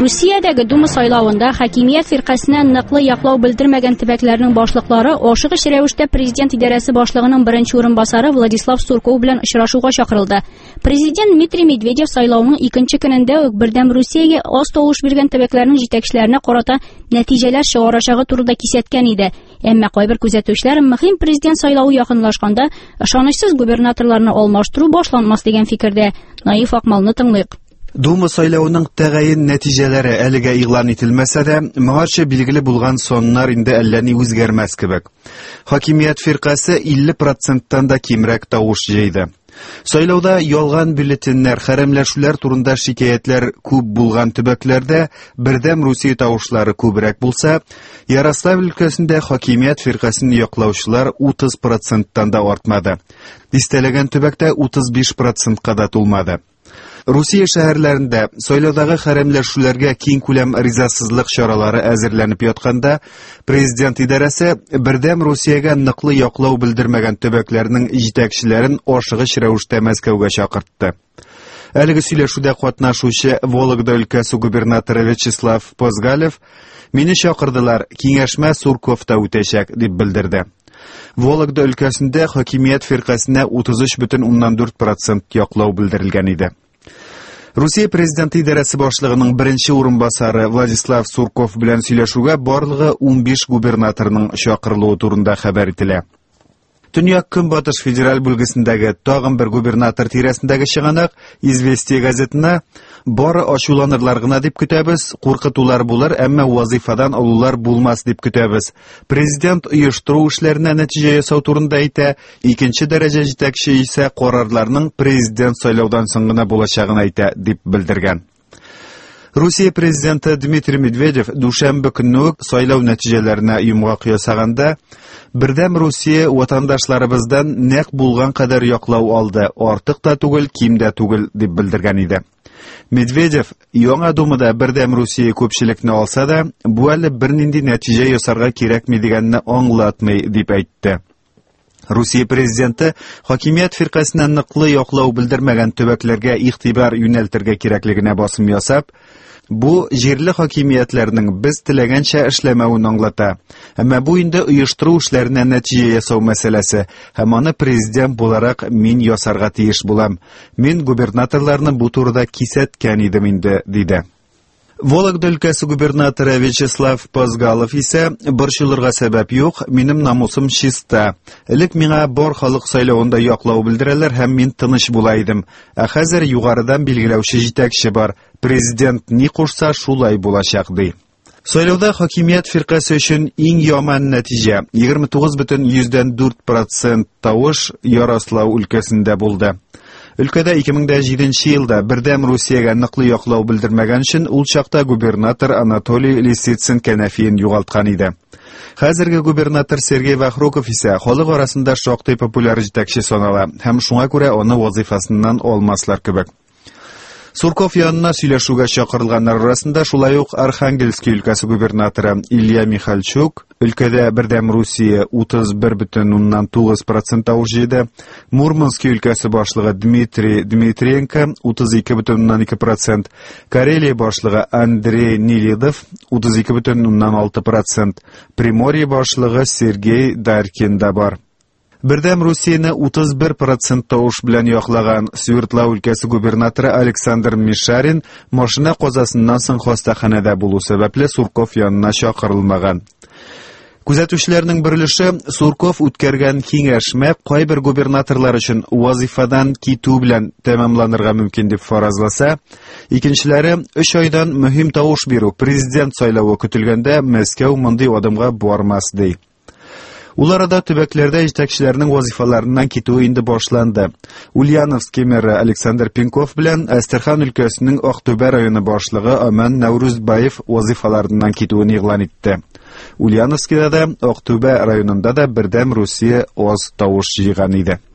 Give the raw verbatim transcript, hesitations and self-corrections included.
Rusiyadagi Duma saylovunda hokimiyat firqasini niqli yoqlov bildirmagan tubaklarning boshliqlari oshig'ish ravishda prezident idorasi boshlig'ining birinchi o'rinbosari Vladislav Surkov bilan uchrashuvga chaqirildi. Prezident Dmitriy Medvedev saylovning ikkinchi kunida birdam Rossiyaga oz tovush bergan tubaklarning yetakchilarini qarata natijalar shiorashig'i turida kesatgan edi. Ammo qo'y bir kuzatuvchilar muhim prezident saylovi yaqinlashganda ishonchsiz gubernatorlarni almashtiruv boshlanmas degan fikrda. Naif Aqmalni tinglaylik. Дума сайлауының тәгаен нәтиҗәләре әлегә игълан ителмәсә дә, моңарчы билгеле булган соннар инде әлләни үзгәрмәс кебек. Хакимият фиркасы илле проценттан да кимрәк тавыш җыйды. Сайлауда ялган бюллетеннәр, хәрәмләшүләр турында шикаятләр күп булган төбәкләрдә бердәм Русия тавышлары күбрәк булса, Ярославль өлкәсендә хакимият фиркасын яклаучылар утыз проценттан да артмады. Дистәләгән төбәктә утыз биш процентка да тулмады. Русия шәһәрләрендә сайлаудагы хәрәмләшүләргә киң күләм ризасызлык чаралары әзерләнеп ятканда, президент идарәсе бердәм Русиягә ныклы яклау белдермәгән төбәкләрнең җитәкчеләрен ашыгыч рәвештә Мәскәүгә чакыртты. Әлеге сөйләшүдә катнашучы Вологда өлкәсе губернаторы Вячеслав Позгалев мине чакырдылар, киңәшмә Сурковта үтәчәк дип белдерде. Вологда өлкәсендә хакимият фиркасына утыз өч бөтен уннан дүрт процент яклау белдерелгән иде. Русия президенты идарәсе башлыгының беренче урынбасары Владислав Сурков белән сөйләшүгә барлыгы ун биш губернаторның чакырылуы турында хәбәр ителә. Төньяк Көнбатыш федераль бүлгесендәге тагын бер губернатор тирәсендәге чыганак Известия газетына бары ачуланырлар гына дип көтәбез, куркытулар булыр, әмма вазифадан алулар булмас дип көтәбез. Президент оештыру эшләренә нәтиҗә ясау турында әйтә, икенче дәрәҗә җитәкче исә карарларның президент сайлаудан соң гына булачагын әйтә дип белдергән. Русия президенты Дмитрий Медведев дүшәмбе көнне үк сайлау нәтиҗәләренә йомгак ясаганда, бердәм Русия ватандашларыбыздан нәкъ булган кадәр яклау алды, артык та түгел, ким дә түгел дип белдергән иде. Медведев яңа думада бердәм Русия күпчелекне алса да, бу әле бернинди нәтиҗә ясарга кирәкми дигәнне аңлатмый дип әйтте. Русия президенты хакимият фиркасына ныклы яклау белдермәгән төбәкләргә игътибар юнәлтергә кирәклегенә басым ясап, бу җирле хакимиятләрнең без теләгәнчә эшләмәвен аңлата. Әмма бу инде оештыру эшләренә нәтиҗә ясау мәсьәләсе, һәм аны президент буларак мин ясарга тиеш булам. Мин губернаторларны бу турыда кисәткән идем инде, диде. Вологда өлкәсе губернаторы Вячеслав Позгалов исә борчылырга сәбәп юк, минем намусым чиста. Элек миңа бар халык сайлауында яклау белдерәләр һәм мин тыныч була идем. Ә хәзер югарыдан билгеләүче җитәкче бар. Президент ни кушса шулай булачак ди. Сайлауда хакимият фиркасы өчен иң яман нәтиҗә егерме тугыз бөтен йөздән дүрт процент тавыш Ярослав өлкәсендә булды. Өлкәдә ике мең җиденче елда бердәм Русиягә ныклы яклау белдермәгән өчен ул чакта губернатор Анатолий Лисицын кәнәфиен югалткан иде. Хәзерге губернатор Сергей Вахруков исә халык арасында шактый популяр җитәкче санала һәм шуңа күрә аны вазифасыннан алмаслар кебек. Сурков янына сөйләшүгә чакырылганнар арасында шулай ук Архангельский өлкәсе губернаторы Илья Михальчук, өлкәдә бердәм Русия утыз бер бөтен уннан тугыз процент тавыш җыйды, Мурманск өлкәсе башлыгы Дмитрий Дмитриенко утыз ике бөтен уннан ике процент, Карелия башлыгы Андрей Нелидов утыз ике бөтен уннан алты процент, Приморье башлыгы Сергей Дарькин да бар. Бердәм Русияны утыз бер процент тавыш белән яклаган Свердлов өлкәсе губернаторы Александр Мишарин машина казасыннан соң хастаханәдә булу сәбәпле Сурков янына чакырылмаган. Күзәтүчеләрнең берлеше Сурков үткәргән киңәшмә кайбер губернаторлар өчен вазифадан китү белән тәмамланырга мөмкин дип фаразласа, икенчеләре өч айдан мөһим тавыш бирү президент сайлауы көтелгәндә Мәскәү мондый адымга бармас ди. Ул арада төбәкләрдә җитәкчеләрнең вазифаларыннан китүе инде башланды. Ульяновский мэры Александр Пенков белән Әстерхан өлкәсенең Актүбә районы башлыгы Аман Наурузбаев вазифаларыннан китүен игълан итте. Ульяновскида да, Актүбә районында да бердәм Русия аз тавыш җыйган иде.